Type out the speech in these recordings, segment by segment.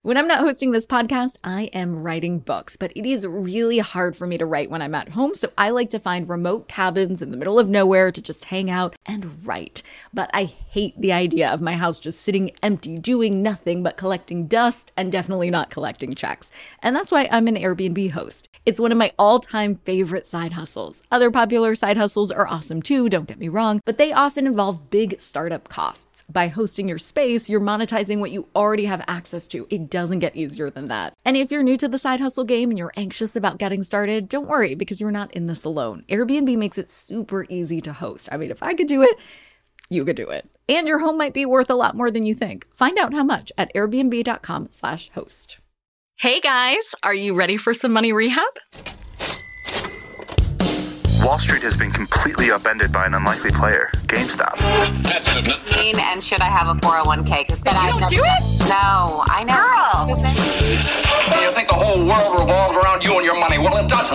When I'm not hosting this podcast, I am writing books, but it is really hard for me to write when I'm at home, so I like to find remote cabins in the middle of nowhere to just hang out and write. But I hate the idea of my house just sitting empty, doing nothing but collecting dust and definitely not collecting checks. And that's why I'm an Airbnb host. It's one of my all-time favorite side hustles. Other popular side hustles are awesome too, don't get me wrong, but they often involve big startup costs. By hosting your space, you're monetizing what you already have access to. It doesn't get easier than that. And if you're new to the side hustle game and you're anxious about getting started, don't worry, because you're not in this alone. Airbnb makes it super easy to host. I mean, if I could do it, you could do it. And your home might be worth a lot more than you think. Find out how much at airbnb.com/host. Hey guys, are you ready for some money rehab? Wall Street has been completely upended by an unlikely player, GameStop. And should I have a 401k? Because then You don't do it? No, I know. You think the whole world revolves around you and your money? Well, it doesn't.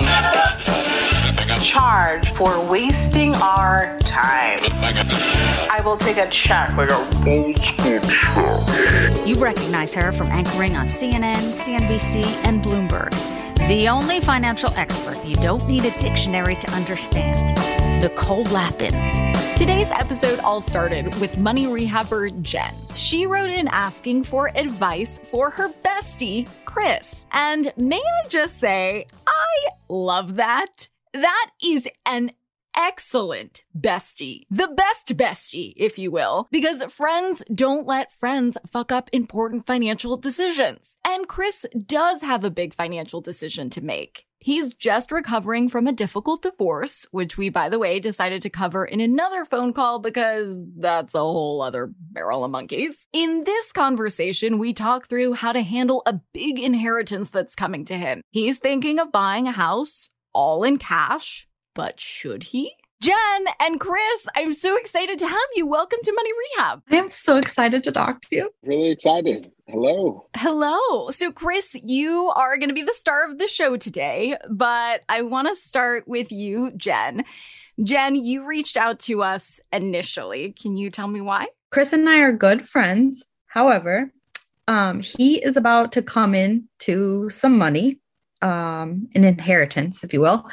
Charge for wasting our time. I will take a check. Like a old school check. You recognize her from anchoring on CNN, CNBC, and Bloomberg. The only financial expert you don't need a dictionary to understand, Nicole Lapin. Today's episode all started with money rehabber Jen. She wrote in asking for advice for her bestie, Chris. And may I just say, I love that. That is an excellent bestie. The best bestie, if you will, because friends don't let friends fuck up important financial decisions. And Chris does have a big financial decision to make. He's just recovering from a difficult divorce, which we, by the way, decided to cover in another phone call because that's a whole other barrel of monkeys. In this conversation, we talk through how to handle a big inheritance that's coming to him. He's thinking of buying a house all in cash, but should he? Jen and Chris, I'm so excited to have you. Welcome to Money Rehab. I am so excited to talk to you. Really excited. Hello. Hello. So Chris, you are going to be the star of the show today, but I want to start with you, Jen. Jen, you reached out to us initially. Can you tell me why? Chris and I are good friends. However, he is about to come in to some money, an inheritance, if you will,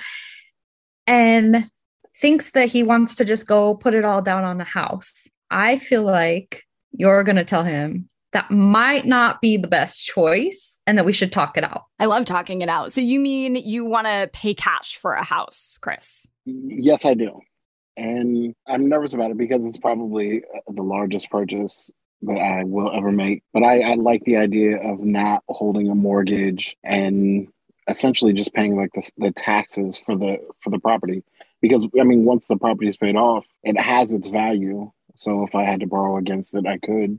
and thinks that he wants to just go put it all down on a house. I feel like you're going to tell him that might not be the best choice and that we should talk it out. I love talking it out. So you mean you want to pay cash for a house, Chris? Yes, I do. And I'm nervous about it because it's probably the largest purchase that I will ever make. But I like the idea of not holding a mortgage and essentially just paying like the taxes for the property. Because, I mean, once the property is paid off, it has its value. So if I had to borrow against it, I could.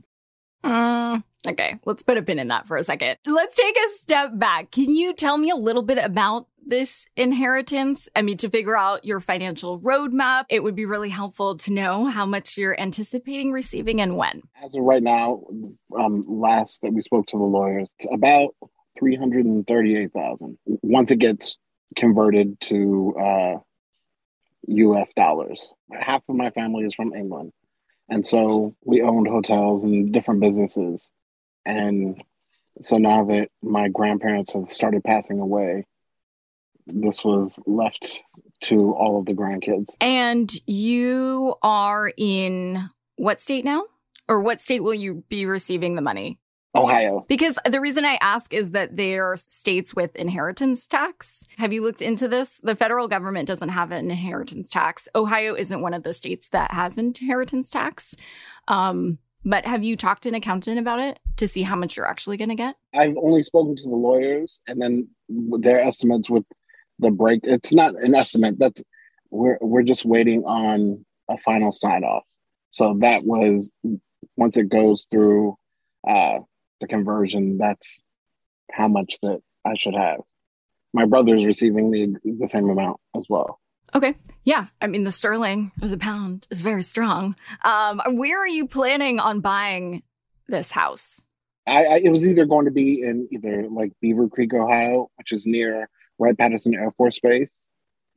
Okay, let's put a pin in that for a second. Let's take a step back. Can you tell me a little bit about this inheritance? I mean, to figure out your financial roadmap, it would be really helpful to know how much you're anticipating receiving and when. As of right now, last that we spoke to the lawyers, it's about $338,000. Once it gets converted to US dollars. Half of my family is from England. And so we owned hotels and different businesses. And so now that my grandparents have started passing away, this was left to all of the grandkids. And you are in what state now? Or what state will you be receiving the money? Ohio. Because the reason I ask is that there are states with inheritance tax. Have you looked into this? The federal government doesn't have an inheritance tax. Ohio isn't one of the states that has inheritance tax. But have you talked to an accountant about it to see how much you're actually going to get? I've only spoken to the lawyers and then their estimates with the break. It's not an estimate. We're just waiting on a final sign off. So that was, once it goes through the conversion, that's how much that I should have. My brother's receiving the same amount as well. Okay. Yeah. I mean, the sterling or the pound is very strong. Where are you planning on buying this house? It was either going to be in either like Beaver Creek, Ohio, which is near Wright-Patterson Air Force Base,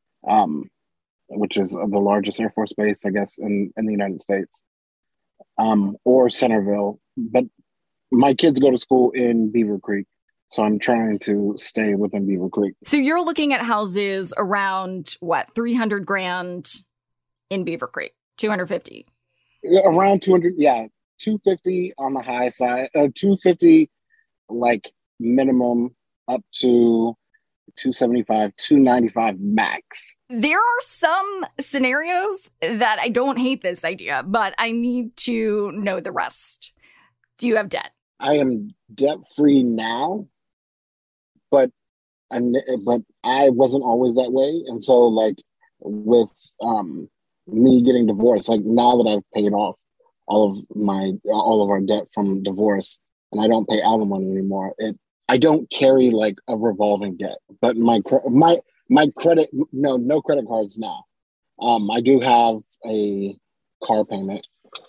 which is the largest Air Force base, I guess, in the United States, or Centerville. But my kids go to school in Beaver Creek, so I'm trying to stay within Beaver Creek. So you're looking at houses around, what, 300 grand in Beaver Creek? 250? Around 200, yeah. 250 on the high side, 250 like minimum, up to 275, 295 max. There are some scenarios that I don't hate this idea, but I need to know the rest. Do you have debt? I am debt free now, but I wasn't always that way, and so like with me getting divorced, like now that I've paid off all of our debt from divorce, and I don't pay alimony anymore. I don't carry like a revolving debt, but my credit, no credit cards now. I do have a car payment,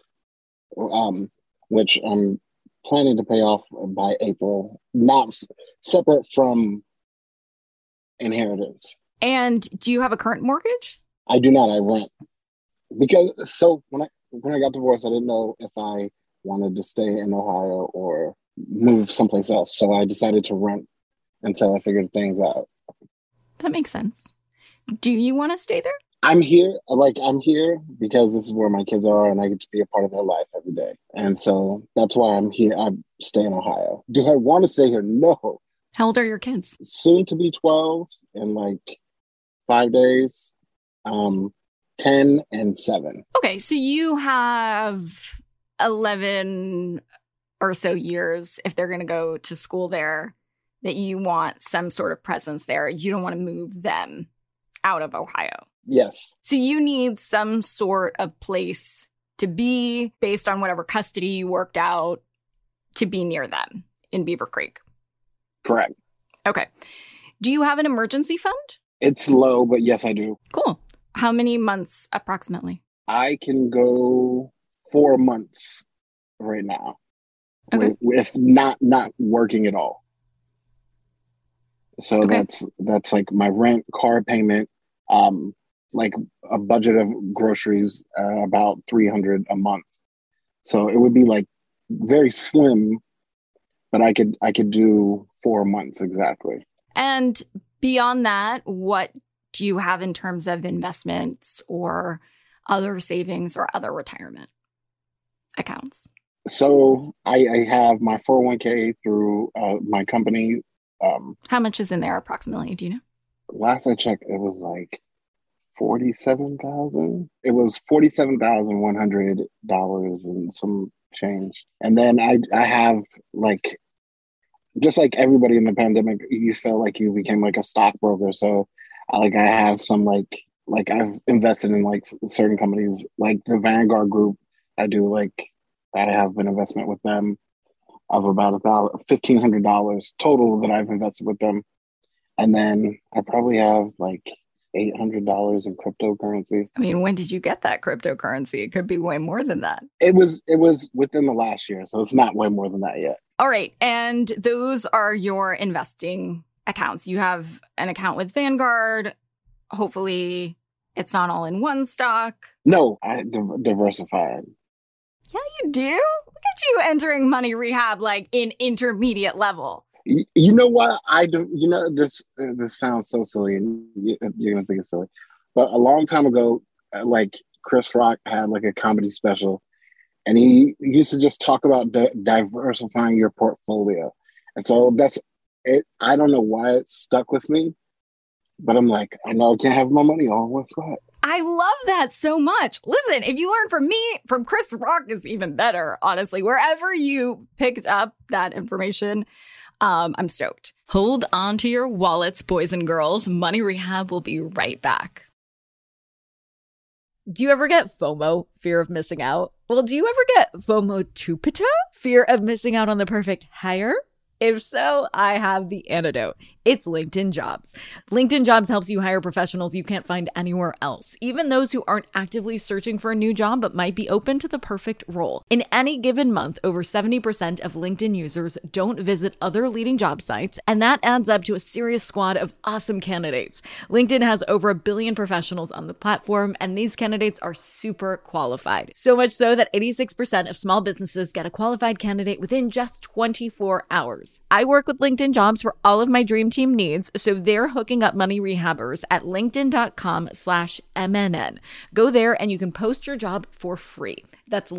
which I'm planning to pay off by April, not separate from inheritance. And do you have a current mortgage? I do not. I rent, because when I got divorced, I didn't know if I wanted to stay in Ohio or move someplace else. So I decided to rent until I figured things out. That makes sense. Do you want to stay there? I'm here because this is where my kids are and I get to be a part of their life every day. And so that's why I'm here. I stay in Ohio. Do I want to stay here? No. How old are your kids? Soon to be 12 in like 5 days. 10 and 7. Okay, so you have 11 or so years if they're going to go to school there that you want some sort of presence there. You don't want to move them out of Ohio. Yes. So you need some sort of place to be based on whatever custody you worked out to be near them in Beaver Creek. Correct. Okay. Do you have an emergency fund? It's low, but yes, I do. Cool. How many months approximately? I can go 4 months right now. Okay. If not working at all. So okay. that's like my rent, car payment, like a budget of groceries, about $300 a month. So it would be like very slim, but I could do 4 months exactly. And beyond that, what do you have in terms of investments or other savings or other retirement accounts? So I have my 401k through my company. How much is in there approximately? Do you know? Last I checked, it was like $47,000. It was $47,100 and some change. And then I have like, just like everybody in the pandemic, you felt like you became like a stockbroker. So I have some like I've invested in like certain companies, like the Vanguard Group. I have an investment with them of about $1,500 total that I've invested with them. And then I probably have like $800 in cryptocurrency. I mean, when did you get that cryptocurrency? It could be way more than that. It was within the last year, so it's not way more than that yet. All right. And those are your investing accounts. You have an account with Vanguard. Hopefully it's not all in one stock. No, I diversified. Yeah, you do? Look at you entering money rehab like in intermediate level. You know what? I do. You know, this sounds so silly, and you're gonna think it's silly. But a long time ago, like Chris Rock had like a comedy special, and he used to just talk about diversifying your portfolio. And so that's it. I don't know why it stuck with me, but I'm like, I know I can't have my money all in one spot. I love that so much. Listen, if you learn from me, from Chris Rock is even better, honestly. Wherever you picked up that information, I'm stoked. Hold on to your wallets, boys and girls. Money Rehab will be right back. Do you ever get FOMO, fear of missing out? Well, do you ever get FOMO-tupita, fear of missing out on the perfect hire? If so, I have the antidote. It's LinkedIn Jobs. LinkedIn Jobs helps you hire professionals you can't find anywhere else, even those who aren't actively searching for a new job but might be open to the perfect role. In any given month, over 70% of LinkedIn users don't visit other leading job sites, and that adds up to a serious squad of awesome candidates. LinkedIn has over 1 billion professionals on the platform, and these candidates are super qualified. So much so that 86% of small businesses get a qualified candidate within just 24 hours. I work with LinkedIn Jobs for all of my dream team needs, so they're hooking up money rehabbers at linkedin.com/MNN. Go there and you can post your job for free. That's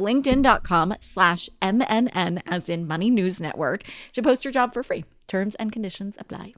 linkedin.com/MNN, as in Money News Network, to post your job for free. Terms and conditions apply.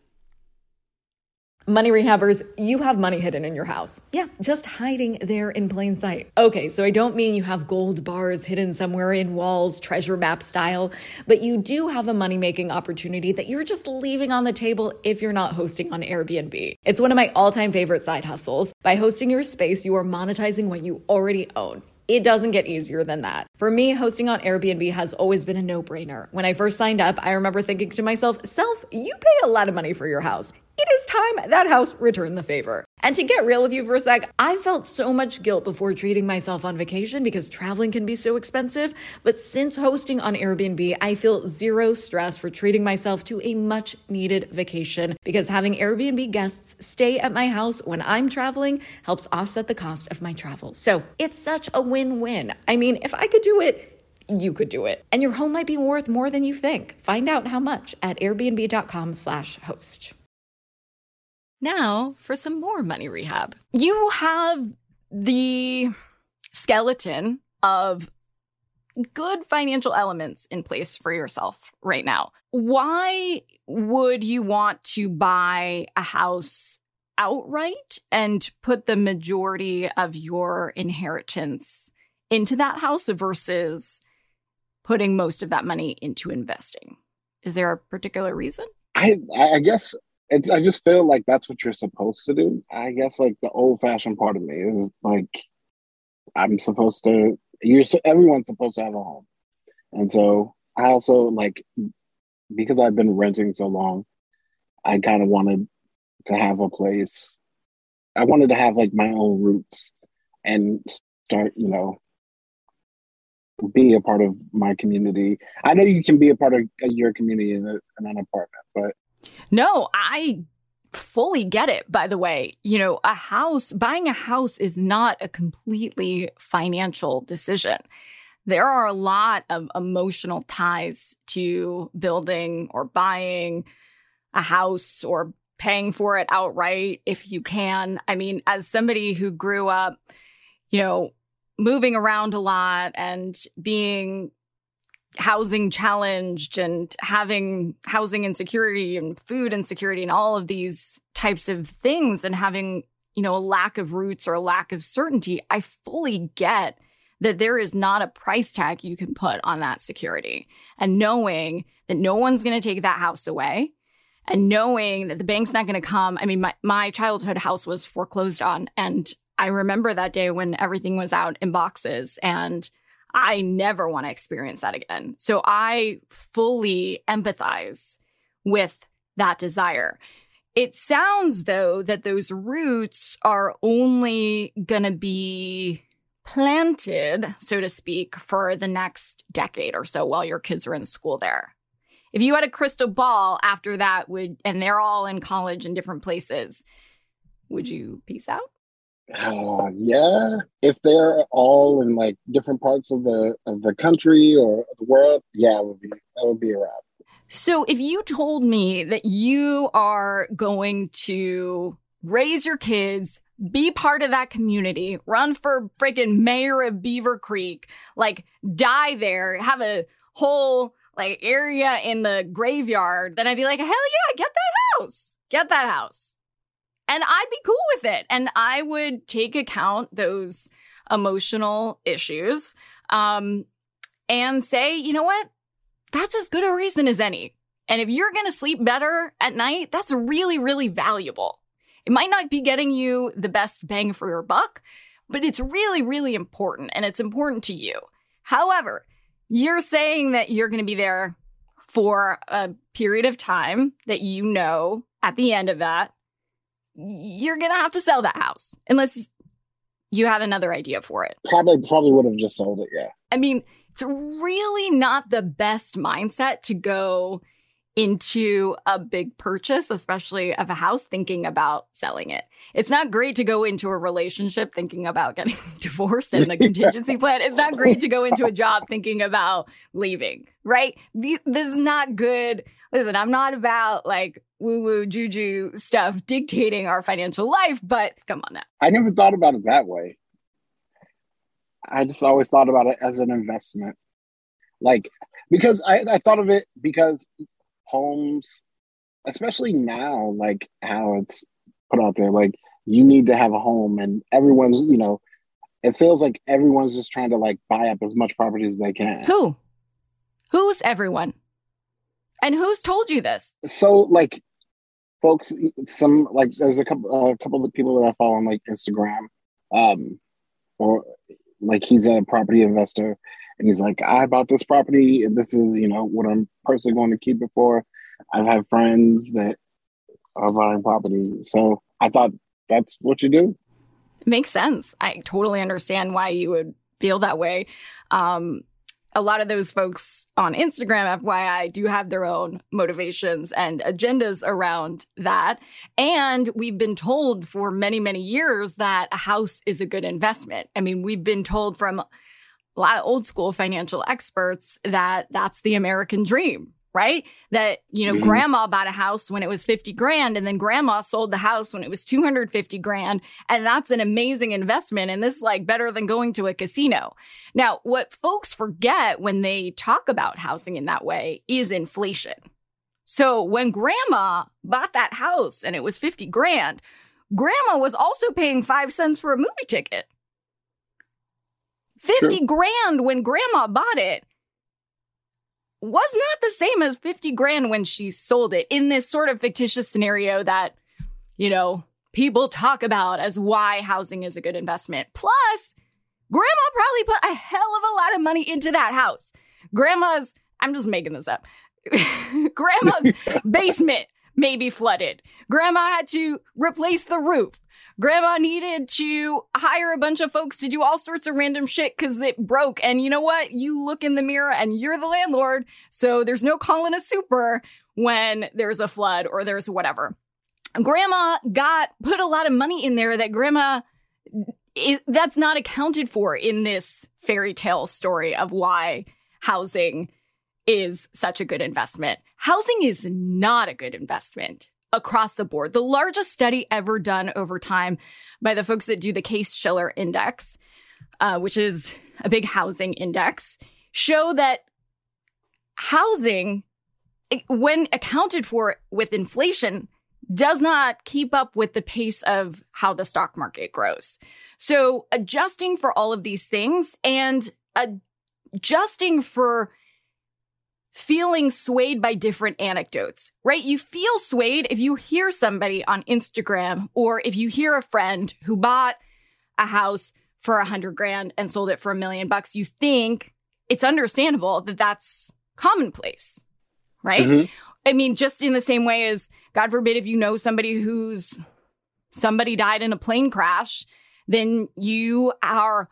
Money rehabbers, you have money hidden in your house. Yeah, just hiding there in plain sight. Okay, so I don't mean you have gold bars hidden somewhere in walls, treasure map style, but you do have a money-making opportunity that you're just leaving on the table if you're not hosting on Airbnb. It's one of my all-time favorite side hustles. By hosting your space, you are monetizing what you already own. It doesn't get easier than that. For me, hosting on Airbnb has always been a no-brainer. When I first signed up, I remember thinking to myself, Self, you pay a lot of money for your house. It is time that house returned the favor. And to get real with you for a sec, I felt so much guilt before treating myself on vacation because traveling can be so expensive. But since hosting on Airbnb, I feel zero stress for treating myself to a much needed vacation because having Airbnb guests stay at my house when I'm traveling helps offset the cost of my travel. So it's such a win-win. I mean, if I could do it, you could do it. And your home might be worth more than you think. Find out how much at airbnb.com/host. Now for some more money rehab. You have the skeleton of good financial elements in place for yourself right now. Why would you want to buy a house outright and put the majority of your inheritance into that house versus putting most of that money into investing? Is there a particular reason? I guess I just feel like that's what you're supposed to do. I guess like the old-fashioned part of me is like everyone's supposed to have a home. And so I also like, because I've been renting so long, I kind of wanted to have a place. I wanted to have like my own roots and start, be a part of my community. I know you can be a part of your community in an apartment, but no, I fully get it, by the way. Buying a house is not a completely financial decision. There are a lot of emotional ties to building or buying a house or paying for it outright if you can. I mean, as somebody who grew up, moving around a lot and being housing challenged and having housing insecurity and food insecurity and all of these types of things and having, a lack of roots or a lack of certainty, I fully get that there is not a price tag you can put on that security. And knowing that no one's going to take that house away and knowing that the bank's not going to come. I mean, my childhood house was foreclosed on. And I remember that day when everything was out in boxes, and I never want to experience that again. So I fully empathize with that desire. It sounds, though, that those roots are only going to be planted, so to speak, for the next decade or so while your kids are in school there. If you had a crystal ball after that, and they're all in college in different places, would you peace out? Yeah, if they're all in like different parts of the country or the world, yeah, that would be a wrap. So if you told me that you are going to raise your kids, be part of that community, run for freaking mayor of Beaver Creek, like die there, have a whole like area in the graveyard, then I'd be like, hell yeah, get that house. And I'd be cool with it. And I would take account those emotional issues and say, you know what? That's as good a reason as any. And if you're going to sleep better at night, that's really, really valuable. It might not be getting you the best bang for your buck, but it's really, really important. And it's important to you. However, you're saying that you're going to be there for a period of time that you know at the end of that, you're going to have to sell that house unless you had another idea for it. Probably would have just sold it, yeah. I mean, it's really not the best mindset to go into a big purchase, especially of a house, thinking about selling it. It's not great to go into a relationship thinking about getting divorced and the contingency plan. It's not great to go into a job thinking about leaving, right? This is not good. Listen, I'm not about like woo-woo juju stuff dictating our financial life, but come on now. I never thought about it that way. I just always thought about it as an investment. Like, because I thought of it because homes, especially now, like how it's put out there, like you need to have a home, and everyone's, you know, it feels like everyone's just trying to like buy up as much property as they can. Who's everyone? And who's told you this? So like folks, some like there's a couple of people that I follow on like Instagram, or like he's a property investor. And he's like, I bought this property, and this is, you know, what I'm personally going to keep it for. I've had friends that are buying property. So I thought that's what you do. It makes sense. I totally understand why you would feel that way. A lot of those folks on Instagram, FYI, do have their own motivations and agendas around that. And we've been told for many, many years that a house is a good investment. I mean, we've been told from a lot of old school financial experts that that's the American dream, right? That, you know, grandma bought a house when it was 50 grand and then grandma sold the house when it was 250 grand. And that's an amazing investment. And this is like better than going to a casino. Now, what folks forget when they talk about housing in that way is inflation. So when grandma bought that house and it was 50 grand, grandma was also paying 5 cents for a movie ticket. 50 grand when grandma bought it was not the same as 50 grand when she sold it in this sort of fictitious scenario that, you know, people talk about as why housing is a good investment. Plus, grandma probably put a hell of a lot of money into that house. Grandma's, I'm just making this up. Grandma's basement may be flooded. Grandma had to replace the roof. Grandma needed to hire a bunch of folks to do all sorts of random shit because it broke. And you know what? You look in the mirror and you're the landlord. So there's no calling a super when there's a flood or there's whatever. Grandma put a lot of money in there that that's not accounted for in this fairy tale story of why housing is such a good investment. Housing is not a good investment across the board. The largest study ever done over time by the folks that do the Case-Shiller Index, which is a big housing index, show that housing, when accounted for with inflation, does not keep up with the pace of how the stock market grows. So adjusting for all of these things and adjusting for feeling swayed by different anecdotes, right? You feel swayed if you hear somebody on Instagram or if you hear a friend who bought a house for 100 grand and sold it for $1 million. You think it's understandable that that's commonplace, right? Mm-hmm. I mean, just in the same way as, God forbid, if you know somebody somebody died in a plane crash, then you are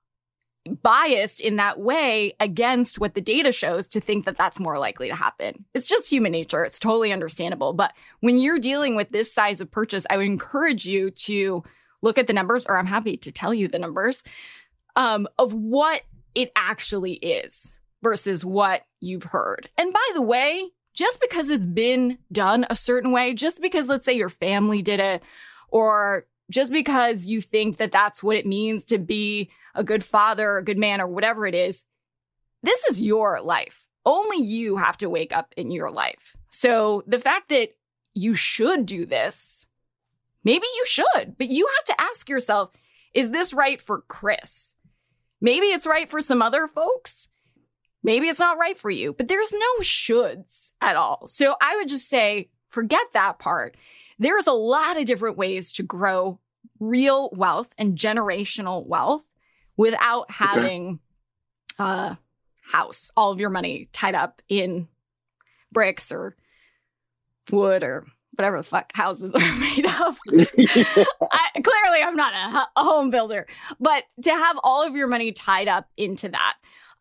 biased in that way against what the data shows to think that that's more likely to happen. It's just human nature. It's totally understandable. But when you're dealing with this size of purchase, I would encourage you to look at the numbers, or I'm happy to tell you the numbers, of what it actually is versus what you've heard. And by the way, just because it's been done a certain way, just because, let's say, your family did it, or just because you think that that's what it means to be a good father, a good man, or whatever it is, this is your life. Only you have to wake up in your life. So the fact that you should do this, maybe you should, but you have to ask yourself, is this right for Chris? Maybe it's right for some other folks. Maybe it's not right for you, but there's no shoulds at all. So I would just say, forget that part. There's a lot of different ways to grow real wealth and generational wealth without having a house, all of your money tied up in bricks or wood or whatever the fuck houses are made of. Clearly, I'm not a home builder, but to have all of your money tied up into that,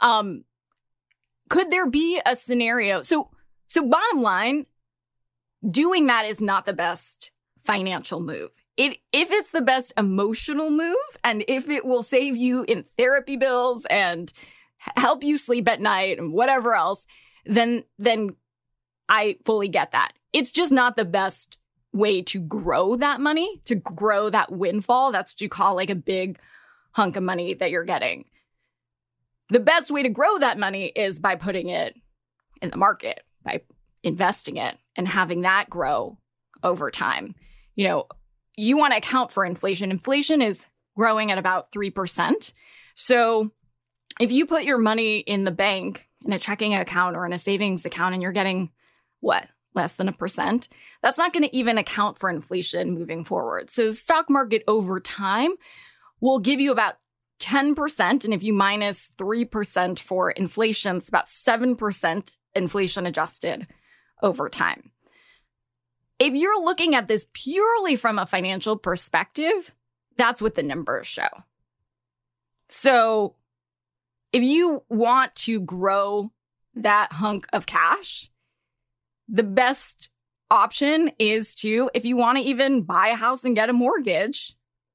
could there be a scenario? So bottom line, doing that is not the best financial move. If it's the best emotional move, and if it will save you in therapy bills and help you sleep at night and whatever else, then I fully get that. It's just not the best way to grow that money, to grow that windfall. That's what you call like a big hunk of money that you're getting. The best way to grow that money is by putting it in the market, by investing it and having that grow over time. You know, you want to account for inflation. Inflation is growing at about 3%. So if you put your money in the bank, in a checking account or in a savings account, and you're getting, less than 1%, that's not going to even account for inflation moving forward. So the stock market over time will give you about 10%. And if you minus 3% for inflation, it's about 7% inflation adjusted over time. If you're looking at this purely from a financial perspective, that's what the numbers show. So if you want to grow that hunk of cash, the best option is to, if you want to even buy a house and get a mortgage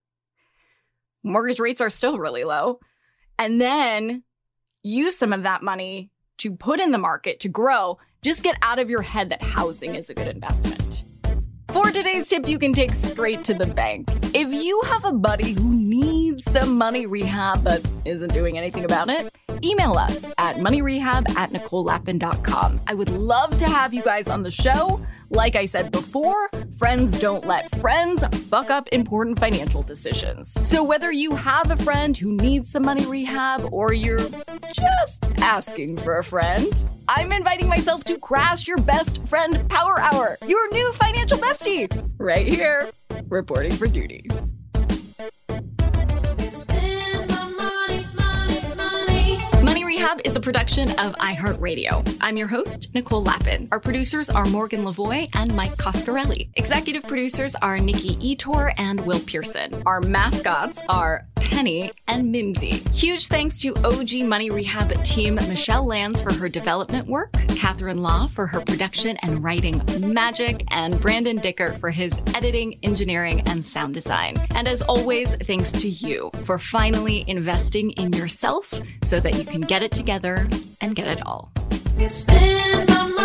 rates are still really low, and then use some of that money to put in the market to grow. Just get out of your head that housing is a good investment. For today's tip, you can take straight to the bank. If you have a buddy who needs some money rehab but isn't doing anything about it, email us at moneyrehab@NicoleLapin.com. I would love to have you guys on the show. Like I said before, friends don't let friends fuck up important financial decisions. So whether you have a friend who needs some money rehab or you're just asking for a friend, I'm inviting myself to crash your best friend power hour, your new financial bestie, right here, reporting for duty. Money Rehab is a production of iHeartRadio. I'm your host, Nicole Lapin. Our producers are Morgan Lavoie and Mike Coscarelli. Executive producers are Nikki Etor and Will Pearson. Our mascots are Penny and Mimsy. Huge thanks to OG Money Rehab team Michelle Lands for her development work, Catherine Law for her production and writing magic, and Brandon Dickert for his editing, engineering, and sound design. And as always, thanks to you for finally investing in yourself so that you can get it together and get it all. You spend my money.